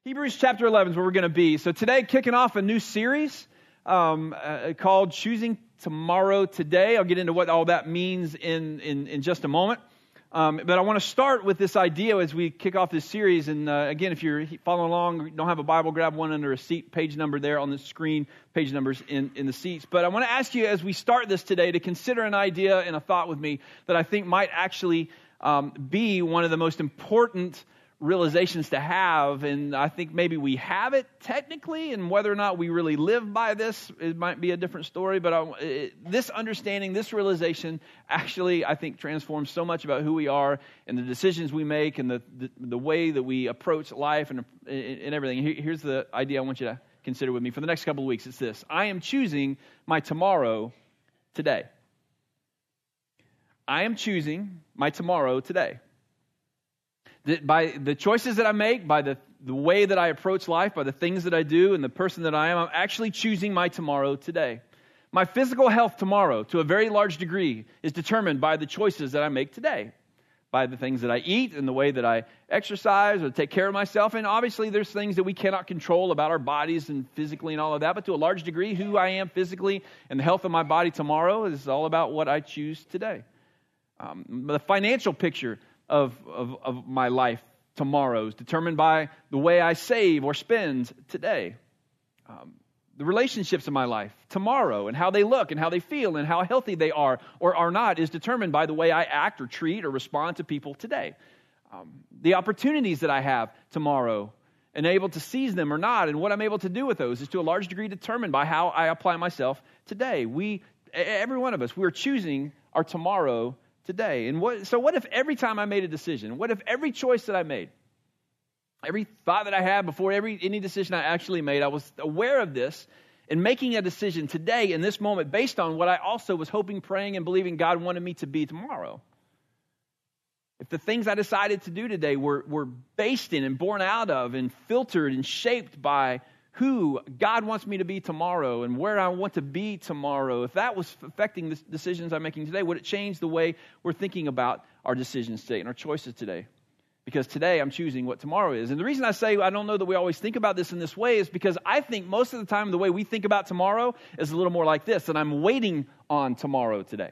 Hebrews chapter 11 is where we're going to be. So today, kicking off a new series called Choosing Tomorrow Today. I'll get into what all that means in just a moment. But I want to start with this idea as we kick off this series. And again, if you're following along, don't have a Bible, grab one under a seat, page number there on the screen, page numbers in the seats. But I want to ask you as we start this today to consider an idea and a thought with me that I think might actually be one of the most important realizations to have, and I think maybe we have it technically, and whether or not we really live by this, it might be a different story, but this understanding, this realization actually, I think, transforms so much about who we are and the decisions we make and the way that we approach life and everything. Here's the idea I want you to consider with me for the next couple of weeks. It's this: I am choosing my tomorrow today. I am choosing my tomorrow today. By the choices that I make, by the way that I approach life, by the things that I do and the person that I am, I'm actually choosing my tomorrow today. My physical health tomorrow, to a very large degree, is determined by the choices that I make today, by the things that I eat and the way that I exercise or take care of myself. And obviously there's things that we cannot control about our bodies and physically and all of that, but to a large degree, who I am physically and the health of my body tomorrow is all about what I choose today. The financial picture of my life tomorrow is determined by the way I save or spend today. The relationships in my life tomorrow and how they look and how they feel and how healthy they are or are not is determined by the way I act or treat or respond to people today. The opportunities that I have tomorrow and able to seize them or not and what I'm able to do with those is to a large degree determined by how I apply myself today. Every one of us, we're choosing our tomorrow today. And what if every time I made a decision, what if every choice that I made, every thought that I had before any decision I actually made, I was aware of this and making a decision today in this moment based on what I also was hoping, praying, and believing God wanted me to be tomorrow. If the things I decided to do today were based in and born out of and filtered and shaped by who God wants me to be tomorrow and where I want to be tomorrow, if that was affecting the decisions I'm making today, would it change the way we're thinking about our decisions today and our choices today? Because today I'm choosing what tomorrow is. And the reason I say I don't know that we always think about this in this way is because I think most of the time the way we think about tomorrow is a little more like this, that I'm waiting on tomorrow today.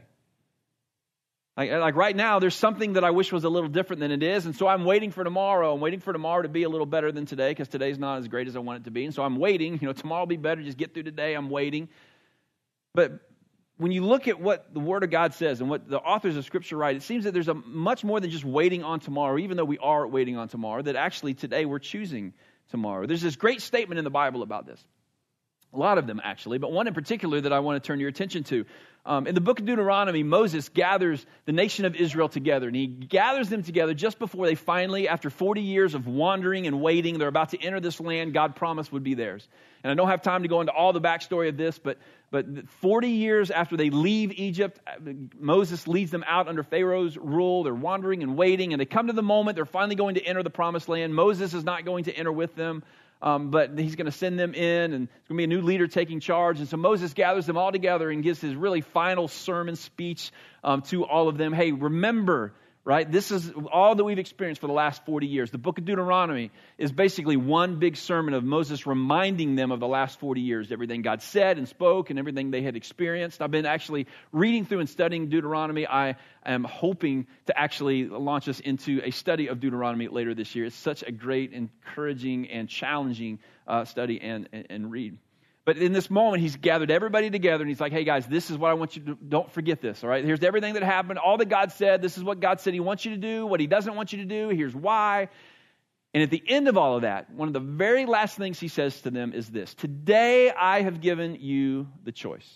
Like right now, there's something that I wish was a little different than it is, and so I'm waiting for tomorrow. I'm waiting for tomorrow to be a little better than today because today's not as great as I want it to be, and so I'm waiting. Tomorrow will be better. Just get through today. I'm waiting. But when you look at what the Word of God says and what the authors of Scripture write, it seems that there's much more than just waiting on tomorrow, even though we are waiting on tomorrow, that actually today we're choosing tomorrow. There's this great statement in the Bible about this. A lot of them, actually, but one in particular that I want to turn your attention to. In the book of Deuteronomy, Moses gathers the nation of Israel together, and he gathers them together just before they finally, after 40 years of wandering and waiting, they're about to enter this land God promised would be theirs. And I don't have time to go into all the backstory of this, but 40 years after they leave Egypt, Moses leads them out under Pharaoh's rule. They're wandering and waiting, and they come to the moment they're finally going to enter the promised land. Moses is not going to enter with them. But he's going to send them in, and it's going to be a new leader taking charge. And so Moses gathers them all together and gives his really final sermon speech to all of them. Hey, remember, right? This is all that we've experienced for the last 40 years. The book of Deuteronomy is basically one big sermon of Moses reminding them of the last 40 years, everything God said and spoke and everything they had experienced. I've been actually reading through and studying Deuteronomy. I am hoping to actually launch us into a study of Deuteronomy later this year. It's such a great, encouraging, and challenging study and read. But in this moment, he's gathered everybody together, and he's like, hey, guys, this is what I want you to do. Don't forget this, all right? Here's everything that happened, all that God said. This is what God said he wants you to do, what he doesn't want you to do. Here's why. And at the end of all of that, one of the very last things he says to them is this: today I have given you the choice.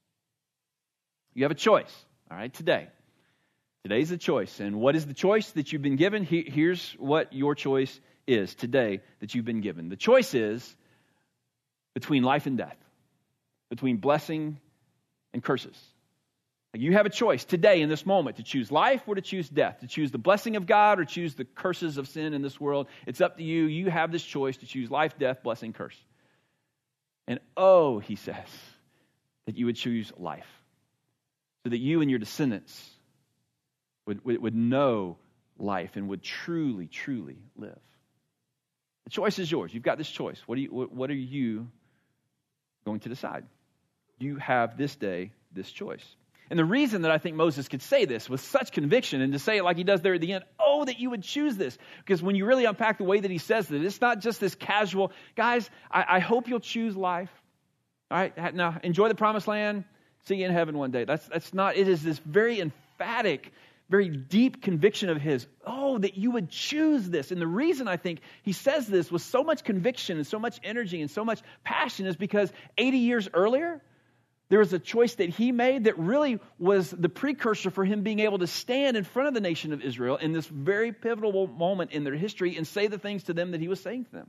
You have a choice, all right, today. Today's the choice. And what is the choice that you've been given? Here's what your choice is today that you've been given. The choice is between life and death, between blessing and curses. You have a choice today in this moment to choose life or to choose death, to choose the blessing of God or choose the curses of sin in this world. It's up to you. You have this choice to choose life, death, blessing, curse. And he says, that you would choose life so that you and your descendants would know life and would truly, truly live. The choice is yours. You've got this choice. What are you going to decide? You have this day this choice. And the reason that I think Moses could say this with such conviction and to say it like he does there at the end, oh, that you would choose this. Because when you really unpack the way that he says it, it's not just this casual, guys, I hope you'll choose life. All right, now enjoy the promised land. See you in heaven one day. That's not, it is this very emphatic, very deep conviction of his, oh, that you would choose this. And the reason I think he says this with so much conviction and so much energy and so much passion is because 80 years earlier, there was a choice that he made that really was the precursor for him being able to stand in front of the nation of Israel in this very pivotal moment in their history and say the things to them that he was saying to them.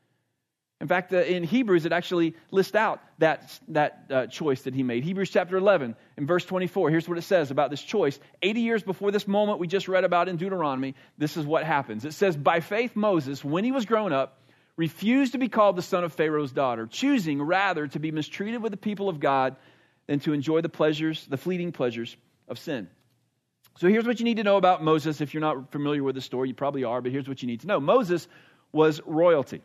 In fact, in Hebrews, it actually lists out that choice that he made. Hebrews chapter 11, in verse 24, here's what it says about this choice. 80 years before this moment we just read about in Deuteronomy, this is what happens. It says, by faith Moses, when he was grown up, refused to be called the son of Pharaoh's daughter, choosing rather to be mistreated with the people of God than to enjoy the fleeting pleasures of sin. So here's what you need to know about Moses. If you're not familiar with the story, you probably are, but here's what you need to know. Moses was royalty.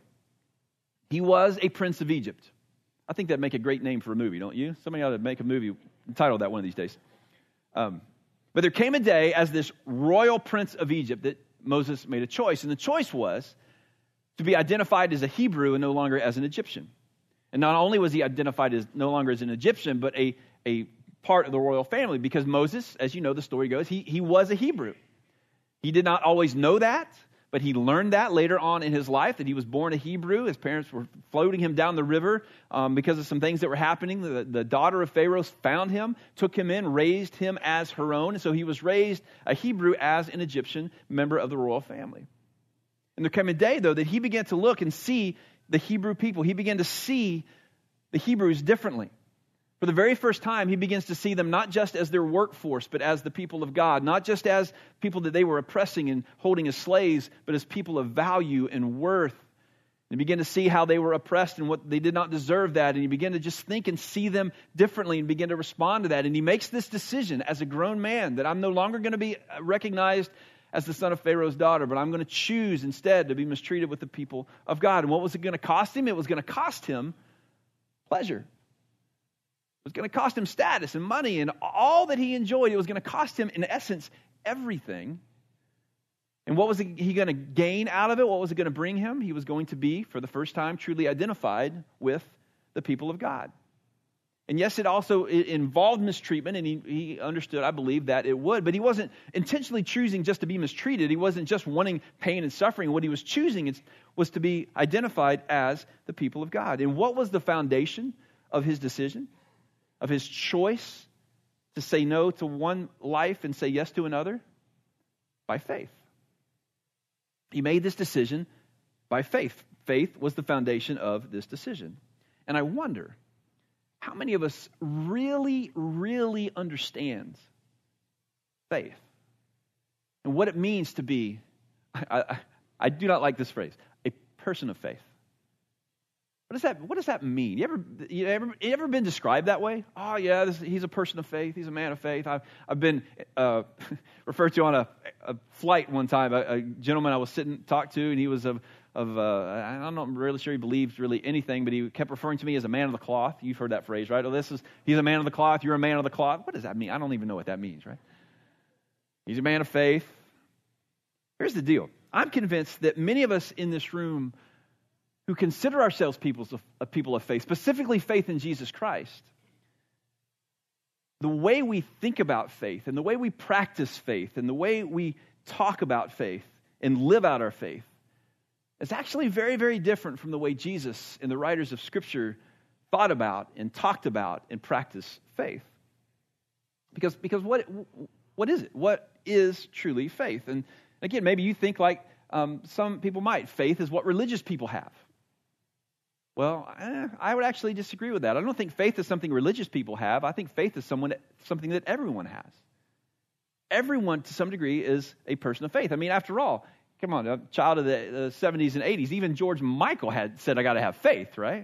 He was a prince of Egypt. I think that'd make a great name for a movie, don't you? Somebody ought to make a movie entitled that one of these days. But there came a day as this royal prince of Egypt that Moses made a choice. And the choice was to be identified as a Hebrew and no longer as an Egyptian. And not only was he identified as no longer as an Egyptian, but a part of the royal family, because Moses, as you know the story goes, he was a Hebrew. He did not always know that, but he learned that later on in his life, that he was born a Hebrew. His parents were floating him down the river because of some things that were happening. The daughter of Pharaoh found him, took him in, raised him as her own. And so he was raised a Hebrew as an Egyptian member of the royal family. And there came a day, though, that he began to look and see the Hebrew people. He began to see the Hebrews differently. For the very first time, he begins to see them not just as their workforce, but as the people of God. Not just as people that they were oppressing and holding as slaves, but as people of value and worth. And he began to see how they were oppressed and what they did not deserve that. And he began to just think and see them differently and begin to respond to that. And he makes this decision as a grown man that I'm no longer going to be recognized as the son of Pharaoh's daughter, but I'm going to choose instead to be mistreated with the people of God. And what was it going to cost him? It was going to cost him pleasure. It was going to cost him status and money and all that he enjoyed. It was going to cost him, in essence, everything. And what was he going to gain out of it? What was it going to bring him? He was going to be, for the first time, truly identified with the people of God. And yes, it also involved mistreatment, and he understood, I believe, that it would. But he wasn't intentionally choosing just to be mistreated. He wasn't just wanting pain and suffering. What he was choosing was to be identified as the people of God. And what was the foundation of his decision, of his choice to say no to one life and say yes to another? By faith. He made this decision by faith. Faith was the foundation of this decision. And I wonder, how many of us really, really understand faith and what it means to be, I do not like this phrase, a person of faith. What does that mean? You ever been described that way? Oh yeah, he's a person of faith. He's a man of faith. I've been referred to on a flight one time. A gentleman I was talked to, and he was I'm not really sure he believed really anything, but he kept referring to me as a man of the cloth. You've heard that phrase, right? Oh, he's a man of the cloth. You're a man of the cloth. What does that mean? I don't even know what that means, right? He's a man of faith. Here's the deal. I'm convinced that many of us in this room who consider ourselves people of faith, specifically faith in Jesus Christ, the way we think about faith and the way we practice faith and the way we talk about faith and live out our faith is actually very, very different from the way Jesus and the writers of Scripture thought about and talked about and practiced faith. Because what is it? What is truly faith? And again, maybe you think like some people might. Faith is what religious people have. Well, I would actually disagree with that. I don't think faith is something religious people have. I think faith is something that everyone has. Everyone, to some degree, is a person of faith. I mean, after all, come on, a child of the 70s and 80s, even George Michael had said, I got to have faith, right?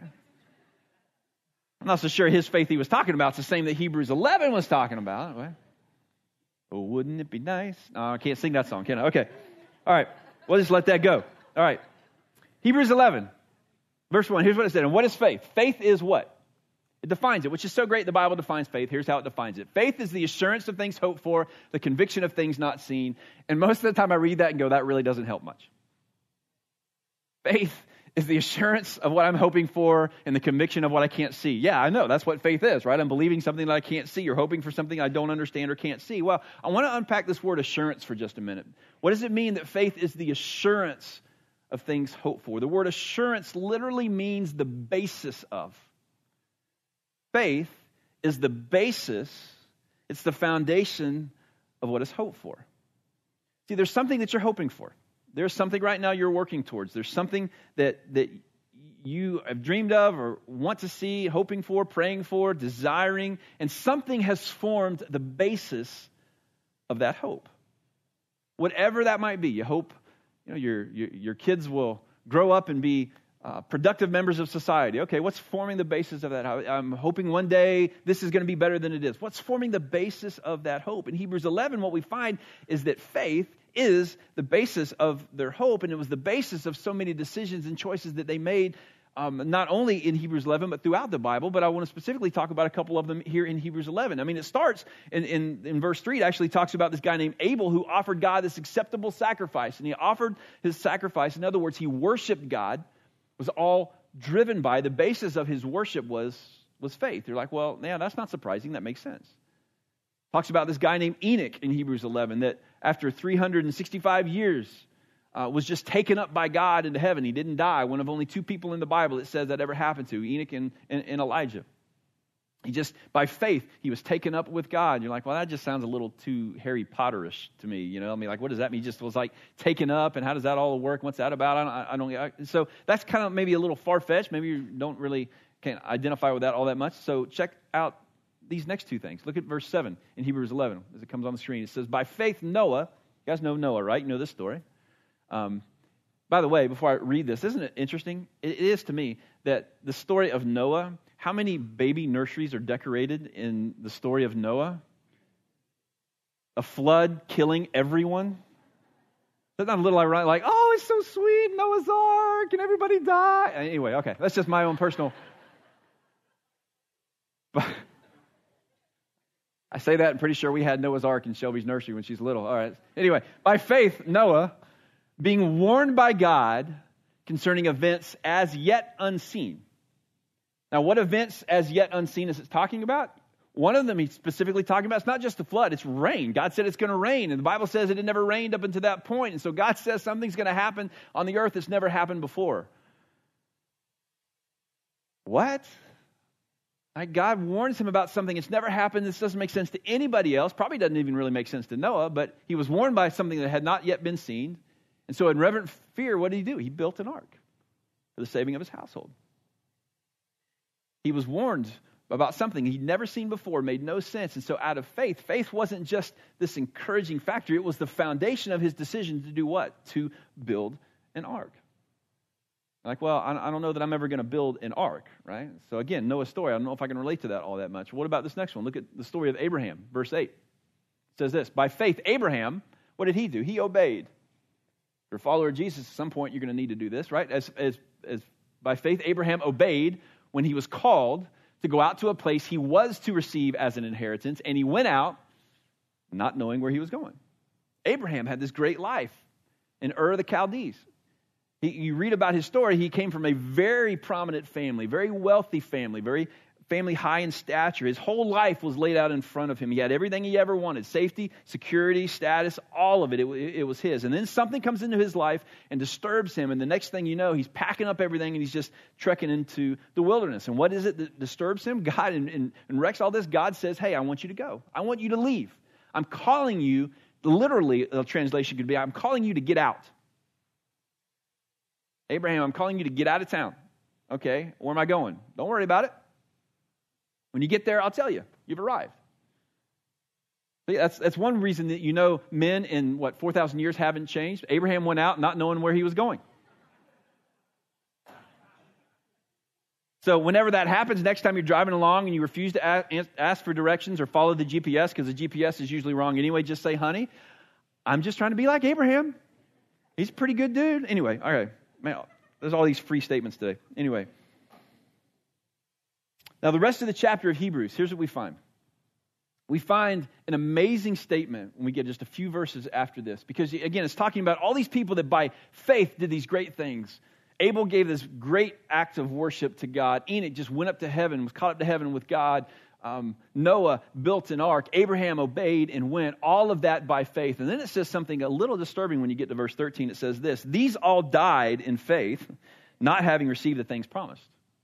I'm not so sure his faith he was talking about is the same that Hebrews 11 was talking about. Right? Oh, wouldn't it be nice? No, I can't sing that song, can I? Okay. All right. We'll just let that go. All right. Hebrews 11, verse 1. Here's what it said. And what is faith? Faith is what? It defines it, which is so great the Bible defines faith. Here's how it defines it. Faith is the assurance of things hoped for, the conviction of things not seen. And most of the time I read that and go, that really doesn't help much. Faith is the assurance of what I'm hoping for and the conviction of what I can't see. Yeah, I know. That's what faith is, right? I'm believing something that I can't see or hoping for something I don't understand or can't see. Well, I want to unpack this word assurance for just a minute. What does it mean that faith is the assurance of things hoped for? The word assurance literally means the basis of. Faith is the basis, it's the foundation of what is hoped for. See, there's something that you're hoping for. There's something right now you're working towards. There's something that you have dreamed of or want to see, hoping for, praying for, desiring, and something has formed the basis of that hope. Whatever that might be, you hope your kids will grow up and be productive members of society. Okay, what's forming the basis of that? I'm hoping one day this is going to be better than it is. What's forming the basis of that hope? In Hebrews 11, what we find is that faith is the basis of their hope, and it was the basis of so many decisions and choices that they made, not only in Hebrews 11, but throughout the Bible. But I want to specifically talk about a couple of them here in Hebrews 11. I mean, it starts in verse 3. It actually talks about this guy named Abel who offered God this acceptable sacrifice, and he offered his sacrifice. In other words, he worshiped God. Was all driven by, the basis of his worship was faith. You're like, well, yeah, that's not surprising. That makes sense. Talks about this guy named Enoch in Hebrews 11 that after 365 years was just taken up by God into heaven. He didn't die. One of only two people in the Bible it says that ever happened to, Enoch and Elijah. He just, by faith, he was taken up with God. You're like, well, that just sounds a little too Harry Potterish to me. You know, I mean, like, what does that mean? He just was like taken up, and how does that all work? What's that about? So that's kind of maybe a little far-fetched. Maybe you can't identify with that all that much. So check out these next two things. Look at verse 7 in Hebrews 11 as it comes on the screen. It says, by faith Noah, you guys know Noah, right? You know this story. By the way, before I read this, isn't it interesting? It is to me that the story of Noah, how many baby nurseries are decorated in the story of Noah? A flood killing everyone. Isn't that a little ironic? Like, oh, it's so sweet, Noah's Ark, and everybody died. Anyway, okay, that's just my own personal. But I say that, I'm pretty sure we had Noah's Ark in Shelby's nursery when she's little. All right. Anyway, by faith, Noah, being warned by God concerning events as yet unseen. Now, what events as yet unseen is it talking about? One of them he's specifically talking about, it's not just the flood, it's rain. God said it's going to rain, and the Bible says it had never rained up until that point. And so God says something's going to happen on the earth that's never happened before. What? Like, God warns him about something that's never happened. This doesn't make sense to anybody else. Probably doesn't even really make sense to Noah, but he was warned by something that had not yet been seen. And so in reverent fear, what did he do? He built an ark for the saving of his household. He was warned about something he'd never seen before, made no sense. And so out of faith wasn't just this encouraging factor. It was the foundation of his decision to do what? To build an ark. Like, well, I don't know that I'm ever going to build an ark, right? So again, Noah's story, I don't know if I can relate to that all that much. What about this next one? Look at the story of Abraham, verse 8. It says this, by faith, Abraham, what did he do? He obeyed. If you're a follower of Jesus, at some point you're going to need to do this, right? As by faith, Abraham obeyed when he was called to go out to a place he was to receive as an inheritance, and he went out not knowing where he was going. Abraham had this great life in Ur of the Chaldees. You read about his story, he came from a very prominent family, very wealthy family high in stature. His whole life was laid out in front of him. He had everything he ever wanted, safety, security, status, all of it. It was his. And then something comes into his life and disturbs him, and the next thing you know, he's packing up everything and he's just trekking into the wilderness. And what is it that disturbs him? God, and wrecks all this. God says, hey, I want you to go. I want you to leave. I'm calling you, literally, a translation could be, I'm calling you to get out. Abraham, I'm calling you to get out of town. Okay, where am I going? Don't worry about it. When you get there, I'll tell you. You've arrived. That's one reason that men in, 4,000 years haven't changed. Abraham went out not knowing where he was going. So whenever that happens, next time you're driving along and you refuse to ask for directions or follow the GPS, because the GPS is usually wrong anyway, just say, honey, I'm just trying to be like Abraham. He's a pretty good dude. Anyway, all right. Man, There's all these free statements today. Anyway. Now, the rest of the chapter of Hebrews, here's what we find. We find an amazing statement when we get just a few verses after this. Because, again, it's talking about all these people that by faith did these great things. Abel gave this great act of worship to God. Enoch just went up to heaven, was caught up to heaven with God. Noah built an ark. Abraham obeyed and went. All of that by faith. And then it says something a little disturbing when you get to verse 13. It says this: these all died in faith, not having received the things promised.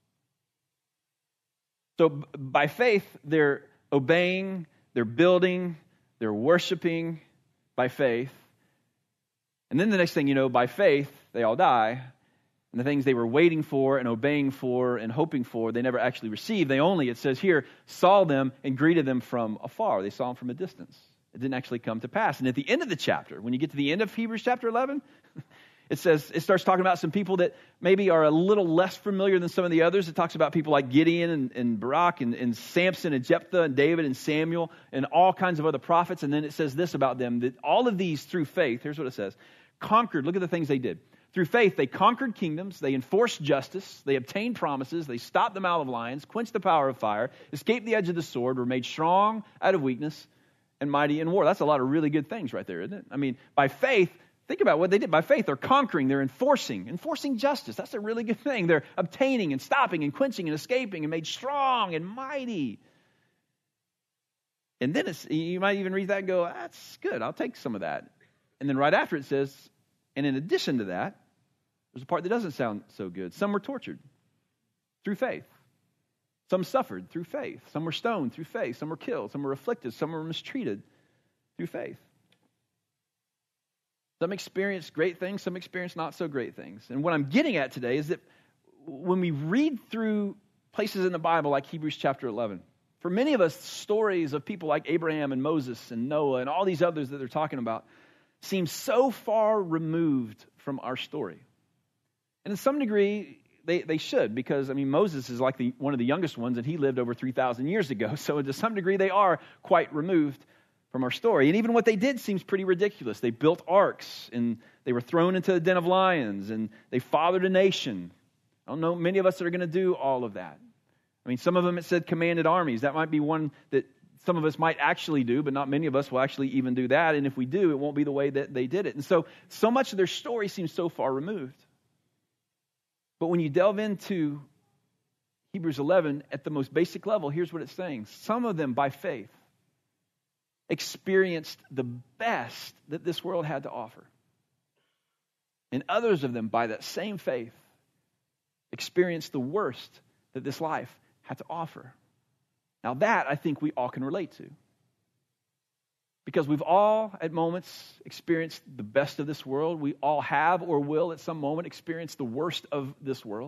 So by faith, they're obeying, they're building, they're worshiping by faith. And then the next thing you know, by faith, they all die. And the things they were waiting for and obeying for and hoping for, they never actually received. They only, it says here, saw them and greeted them from afar. They saw them from a distance. It didn't actually come to pass. And at the end of the chapter, when you get to the end of Hebrews chapter 11, it starts talking about some people that maybe are a little less familiar than some of the others. It talks about people like Gideon and Barak and Samson and Jephthah and David and Samuel and all kinds of other prophets. And then it says this about them, that all of these through faith, here's what it says, conquered, look at the things they did. Through faith, they conquered kingdoms, they enforced justice, they obtained promises, they stopped the mouth of lions, quenched the power of fire, escaped the edge of the sword, were made strong out of weakness, and mighty in war. That's a lot of really good things right there, isn't it? I mean, by faith, think about what they did. By faith, they're conquering, they're enforcing justice. That's a really good thing. They're obtaining and stopping and quenching and escaping and made strong and mighty. And then you might even read that and go, that's good, I'll take some of that. And then right after it says, and in addition to that, there's a part that doesn't sound so good. Some were tortured through faith. Some suffered through faith. Some were stoned through faith. Some were killed. Some were afflicted. Some were mistreated through faith. Some experienced great things. Some experienced not so great things. And what I'm getting at today is that when we read through places in the Bible like Hebrews chapter 11, for many of us, stories of people like Abraham and Moses and Noah and all these others that they're talking about seem so far removed from our story. And in some degree, they should, because, I mean, Moses is like one of the youngest ones, and he lived over 3,000 years ago. So to some degree, they are quite removed from our story. And even what they did seems pretty ridiculous. They built arks, and they were thrown into the den of lions, and they fathered a nation. I don't know many of us that are going to do all of that. I mean, some of them, it said commanded armies. That might be one that some of us might actually do, but not many of us will actually even do that. And if we do, it won't be the way that they did it. And so much of their story seems so far removed. But when you delve into Hebrews 11 at the most basic level, here's what it's saying. Some of them, by faith, experienced the best that this world had to offer. And others of them, by that same faith, experienced the worst that this life had to offer. Now that, I think, we all can relate to. Because we've all, at moments, experienced the best of this world. We all have or will, at some moment, experience the worst of this world.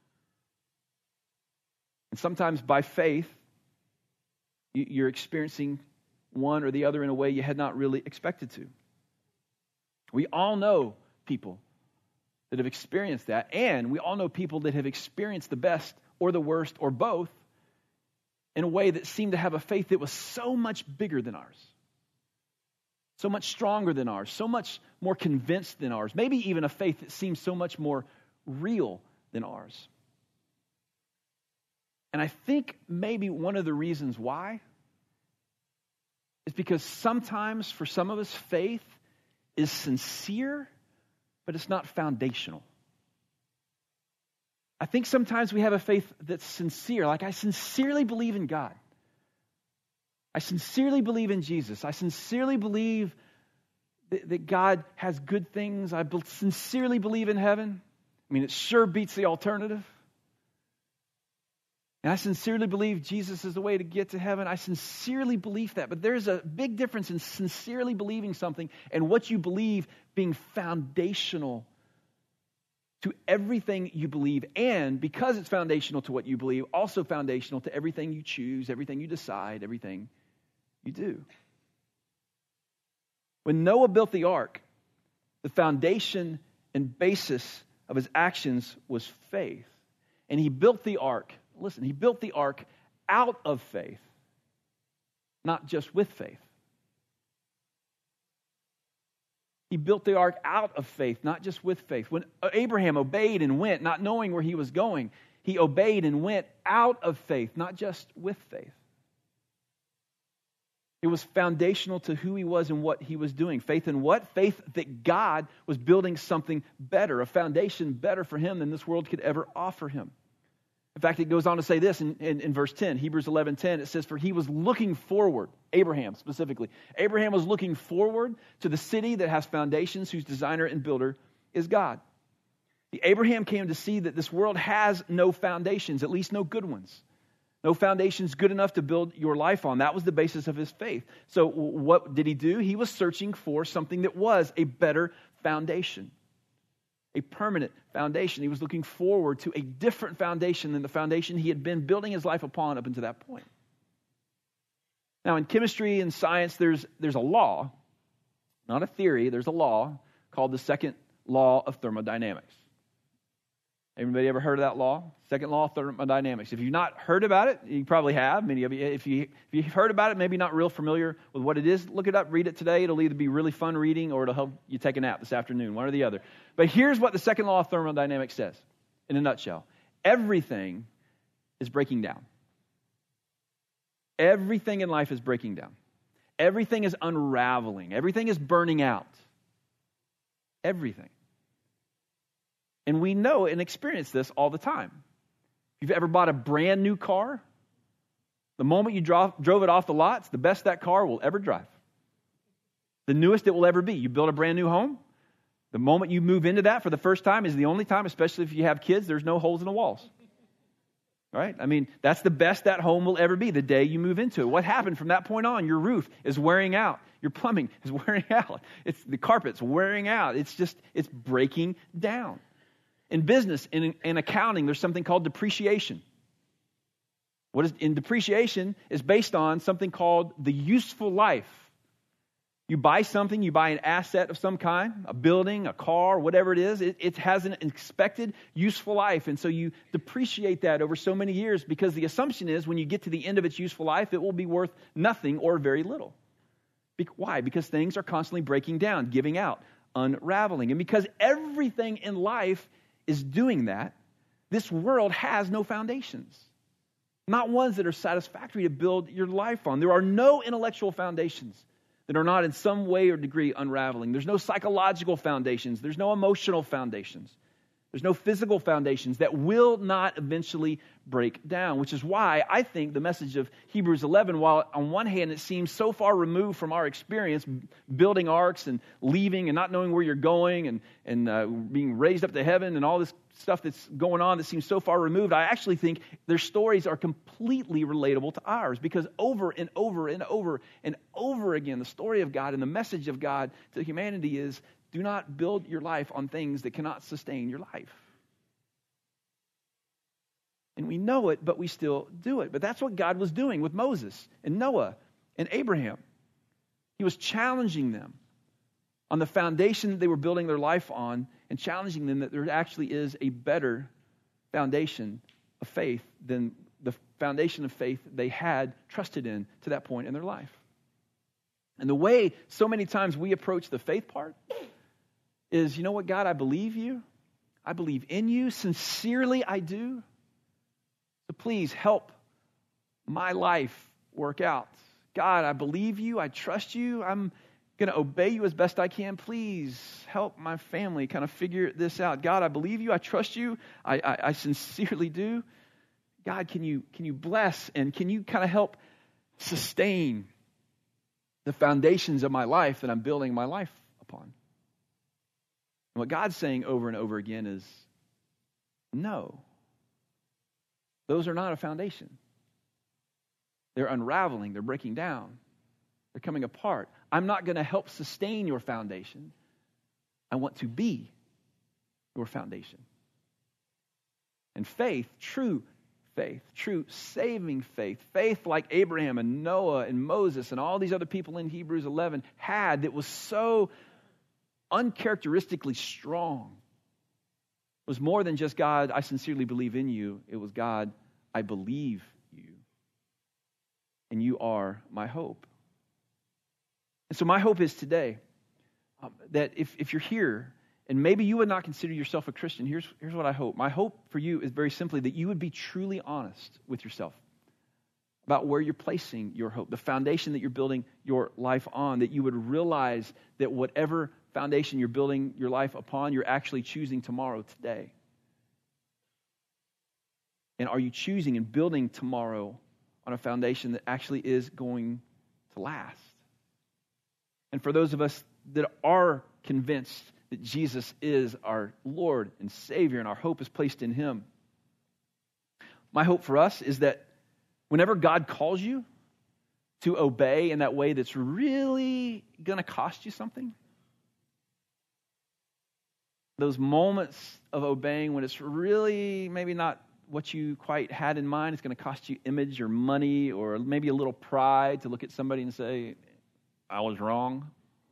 And sometimes, by faith, you're experiencing one or the other in a way you had not really expected to. We all know people that have experienced that, and we all know people that have experienced the best or the worst or both in a way that seemed to have a faith that was so much bigger than ours. So much stronger than ours, so much more convinced than ours, maybe even a faith that seems so much more real than ours. And I think maybe one of the reasons why is because sometimes for some of us, faith is sincere, but it's not foundational. I think sometimes we have a faith that's sincere, like I sincerely believe in God. I sincerely believe in Jesus. I sincerely believe that God has good things. I sincerely believe in heaven. I mean, it sure beats the alternative. And I sincerely believe Jesus is the way to get to heaven. I sincerely believe that. But there's a big difference in sincerely believing something and what you believe being foundational to everything you believe, and because it's foundational to what you believe, also foundational to everything you choose, everything you decide, everything you do. When Noah built the ark, the foundation and basis of his actions was faith. And he built the ark, listen, he built the ark out of faith, not just with faith. He built the ark out of faith, not just with faith. When Abraham obeyed and went, not knowing where he was going, he obeyed and went out of faith, not just with faith. It was foundational to who he was and what he was doing. Faith in what? Faith that God was building something better, a foundation better for him than this world could ever offer him. In fact, it goes on to say this in verse 10, Hebrews 11:10. It says, for he was looking forward, Abraham specifically. Abraham was looking forward to the city that has foundations, whose designer and builder is God. Abraham came to see that this world has no foundations, at least no good ones. No foundations good enough to build your life on. That was the basis of his faith. So what did he do? He was searching for something that was a better foundation, a permanent foundation. He was looking forward to a different foundation than the foundation he had been building his life upon up until that point. Now, in chemistry and science, there's a law, not a theory. There's a law called the second law of thermodynamics. Everybody ever heard of that law? Second law of thermodynamics. If you've not heard about it, you probably have. Many of you, if you've heard about it, maybe not real familiar with what it is, look it up, read it today. It'll either be really fun reading or it'll help you take a nap this afternoon, one or the other. But here's what the second law of thermodynamics says in a nutshell. Everything is breaking down. Everything in life is breaking down. Everything is unraveling. Everything is burning out. Everything. And we know and experience this all the time. If you've ever bought a brand new car, the moment you drove it off the lot, it's the best that car will ever drive. The newest it will ever be. You build a brand new home, the moment you move into that for the first time is the only time, especially if you have kids, there's no holes in the walls. Right? I mean, that's the best that home will ever be, the day you move into it. What happened from that point on? Your roof is wearing out. Your plumbing is wearing out. The carpet's wearing out. It's breaking down. In business, in accounting, there's something called depreciation. Depreciation is based on something called the useful life. You buy something, you buy an asset of some kind, a building, a car, whatever it is, it has an expected useful life. And so you depreciate that over so many years because the assumption is when you get to the end of its useful life, it will be worth nothing or very little. Why? Because things are constantly breaking down, giving out, unraveling. And because everything in life is doing that, this world has no foundations. Not ones that are satisfactory to build your life on. There are no intellectual foundations that are not in some way or degree unraveling. There's no psychological foundations. There's no emotional foundations. There's no physical foundations that will not eventually break down, which is why I think the message of Hebrews 11, while on one hand it seems so far removed from our experience, building arks and leaving and not knowing where you're going and being raised up to heaven and all this stuff that's going on that seems so far removed, I actually think their stories are completely relatable to ours because over and over and over and over again, the story of God and the message of God to humanity is, do not build your life on things that cannot sustain your life. And we know it, but we still do it. But that's what God was doing with Moses and Noah and Abraham. He was challenging them on the foundation that they were building their life on and challenging them that there actually is a better foundation of faith than the foundation of faith they had trusted in to that point in their life. And the way so many times we approach the faith part is, you know what, God, I believe you. I believe in you. Sincerely, I do. So please help my life work out. God, I believe you. I trust you. I'm going to obey you as best I can. Please help my family kind of figure this out. God, I believe you. I trust you. I sincerely do. God, can you bless and can you kind of help sustain the foundations of my life that I'm building my life upon? And what God's saying over and over again is, no. Those are not a foundation. They're unraveling. They're breaking down. They're coming apart. I'm not going to help sustain your foundation. I want to be your foundation. And faith, true saving faith, faith like Abraham and Noah and Moses and all these other people in Hebrews 11 had, that was so uncharacteristically strong, was more than just, God, I sincerely believe in you. It was, God, I believe you. And you are my hope. And so my hope is today that if you're here, and maybe you would not consider yourself a Christian, here's what I hope. My hope for you is very simply that you would be truly honest with yourself about where you're placing your hope, the foundation that you're building your life on, that you would realize that whatever foundation you're building your life upon, you're actually choosing tomorrow today. And are you choosing and building tomorrow on a foundation that actually is going to last? And for those of us that are convinced that Jesus is our Lord and Savior and our hope is placed in Him, my hope for us is that whenever God calls you to obey in that way that's really going to cost you something, those moments of obeying when it's really maybe not what you quite had in mind, it's going to cost you image or money or maybe a little pride to look at somebody and say, I was wrong.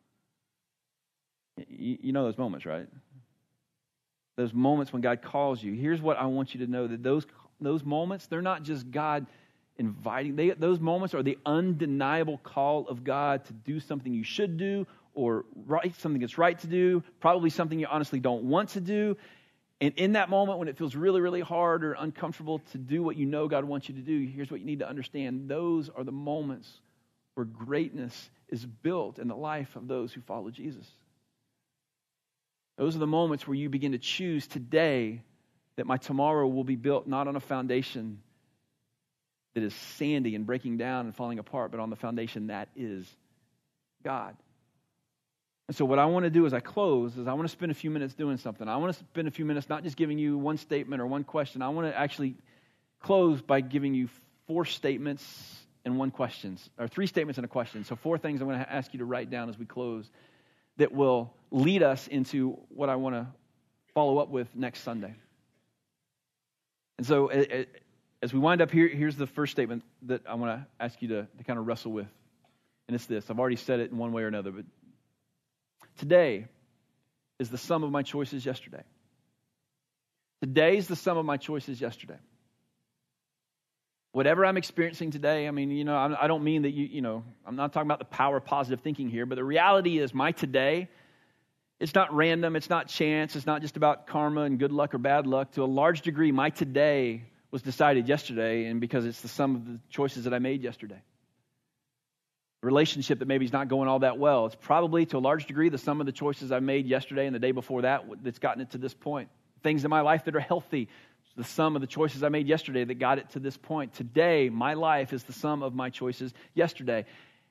You know those moments, right? Those moments when God calls you. Here's what I want you to know, that those moments, they're not just God inviting. Those moments are the undeniable call of God to do something you should do, or something that's right to do, probably something you honestly don't want to do. And in that moment when it feels really, really hard or uncomfortable to do what you know God wants you to do, here's what you need to understand. Those are the moments where greatness is built in the life of those who follow Jesus. Those are the moments where you begin to choose today that my tomorrow will be built not on a foundation that is sandy and breaking down and falling apart, but on the foundation that is God. And so what I want to do as I close is I want to spend a few minutes doing something. I want to spend a few minutes not just giving you one statement or one question. I want to actually close by giving you 4 statements and 1 question, or 3 statements and a question. So 4 things I'm going to ask you to write down as we close that will lead us into what I want to follow up with next Sunday. And so as we wind up here, here's the first statement that I want to ask you to kind of wrestle with. And it's this. I've already said it in one way or another, but today is the sum of my choices yesterday. Today is the sum of my choices yesterday. Whatever I'm experiencing today, I mean, I don't mean that I'm not talking about the power of positive thinking here, but the reality is my today, it's not random, it's not chance, it's not just about karma and good luck or bad luck. To a large degree, my today was decided yesterday, and because it's the sum of the choices that I made yesterday. A relationship that maybe is not going all that well, it's probably to a large degree the sum of the choices I made yesterday and the day before that's gotten it to this point. Things in my life that are healthy, it's the sum of the choices I made yesterday that got it to this point. Today, my life is the sum of my choices yesterday.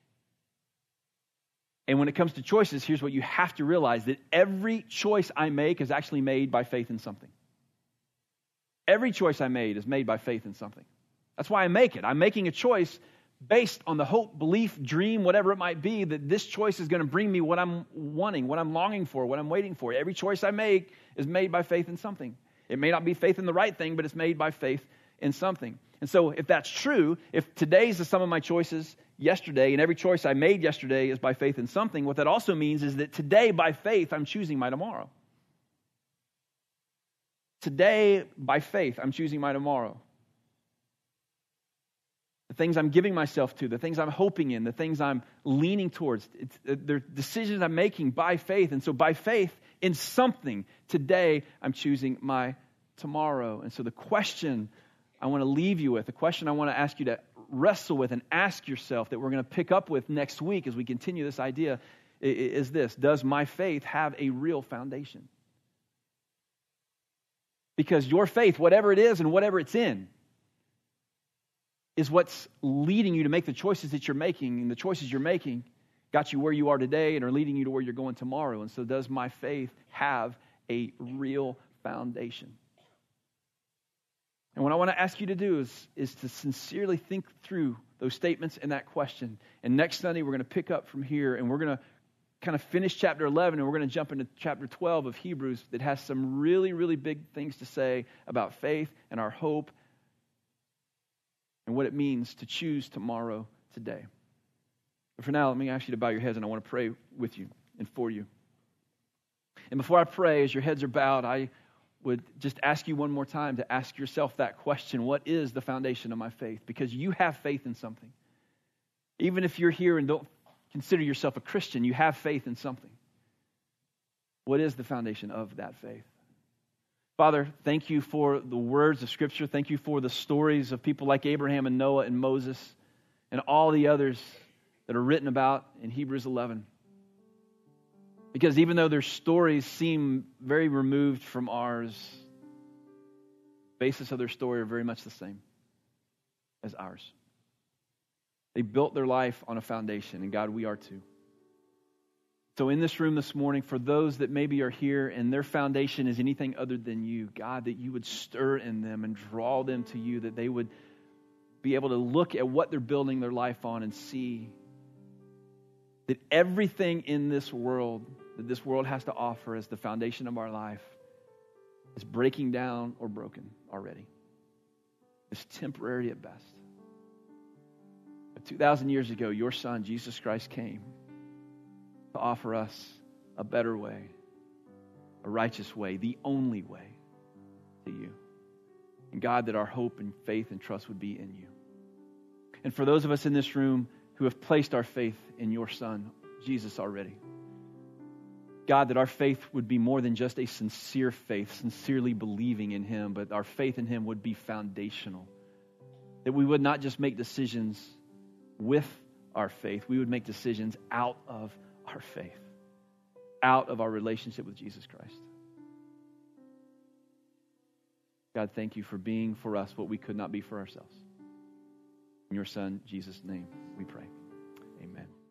And when it comes to choices, here's what you have to realize, that every choice I make is actually made by faith in something. Every choice I made is made by faith in something. That's why I make it. I'm making a choice based on the hope, belief, dream, whatever it might be, that this choice is going to bring me what I'm wanting, what I'm longing for, what I'm waiting for. Every choice I make is made by faith in something. It may not be faith in the right thing, but it's made by faith in something. And so if that's true, if today's the sum of my choices yesterday, and every choice I made yesterday is by faith in something, what that also means is that today, by faith, I'm choosing my tomorrow. Today, by faith, I'm choosing my tomorrow. The things I'm giving myself to, the things I'm hoping in, the things I'm leaning towards, they're decisions I'm making by faith. And so by faith in something, today I'm choosing my tomorrow. And so the question I want to leave you with, the question I want to ask you to wrestle with and ask yourself that we're going to pick up with next week as we continue this idea is this: does my faith have a real foundation? Because your faith, whatever it is and whatever it's in, is what's leading you to make the choices that you're making, and the choices you're making got you where you are today and are leading you to where you're going tomorrow. And so does my faith have a real foundation? And what I want to ask you to do is to sincerely think through those statements and that question. And next Sunday, we're going to pick up from here, and we're going to kind of finish chapter 11, and we're going to jump into chapter 12 of Hebrews that has some really, really big things to say about faith and our hope and what it means to choose tomorrow today. But for now, let me ask you to bow your heads, and I want to pray with you and for you. And before I pray, as your heads are bowed, I would just ask you one more time to ask yourself that question: what is the foundation of my faith? Because you have faith in something. Even if you're here and don't consider yourself a Christian, you have faith in something. What is the foundation of that faith? Father, thank you for the words of Scripture. Thank you for the stories of people like Abraham and Noah and Moses and all the others that are written about in Hebrews 11. Because even though their stories seem very removed from ours, the basis of their story are very much the same as ours. They built their life on a foundation, and God, we are too. So in this room this morning, for those that maybe are here and their foundation is anything other than you, God, that you would stir in them and draw them to you, that they would be able to look at what they're building their life on and see that everything in this world, that this world has to offer as the foundation of our life, is breaking down or broken already. It's temporary at best. But 2,000 years ago, your Son, Jesus Christ, came to offer us a better way, a righteous way, the only way to you. And God, that our hope and faith and trust would be in you. And for those of us in this room who have placed our faith in your Son, Jesus, already, God, that our faith would be more than just a sincere faith, sincerely believing in him, but our faith in him would be foundational. That we would not just make decisions with our faith, we would make decisions out of our faith, out of our relationship with Jesus Christ. God, thank you for being for us what we could not be for ourselves. In your Son, Jesus' name, we pray. Amen.